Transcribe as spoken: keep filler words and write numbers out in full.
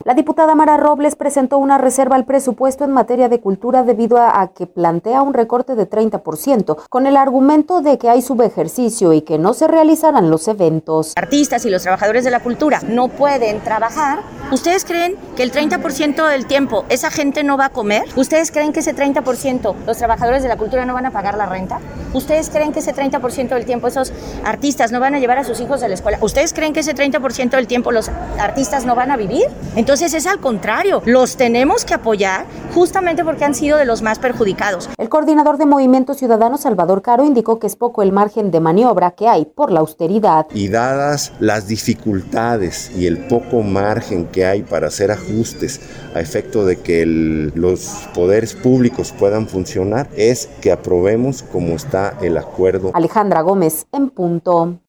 La diputada Mara Robles presentó una reserva al presupuesto en materia de cultura debido a, a que plantea un recorte de treinta por ciento, con el argumento de que hay subejercicio y que no se realizarán los eventos. Artistas y los trabajadores de la cultura no pueden trabajar. ¿Ustedes creen que el treinta por ciento del tiempo esa gente no va a comer? ¿Ustedes creen que ese treinta por ciento los trabajadores de la cultura no van a pagar la renta? ¿Ustedes creen que ese treinta por ciento del tiempo esos artistas no van a llevar a sus hijos a la escuela? ¿Ustedes creen que ese treinta por ciento del tiempo los artistas no van a vivir? Entonces es al contrario, los tenemos que apoyar justamente porque han sido de los más perjudicados. El coordinador de Movimiento Ciudadano, Salvador Caro, indicó que es poco el margen de maniobra que hay por la austeridad. Y dadas las dificultades y el poco margen que hay para hacer ajustes a efecto de que el, los poderes públicos puedan funcionar, es que aprobemos como está el acuerdo. Alejandra Gómez, en punto.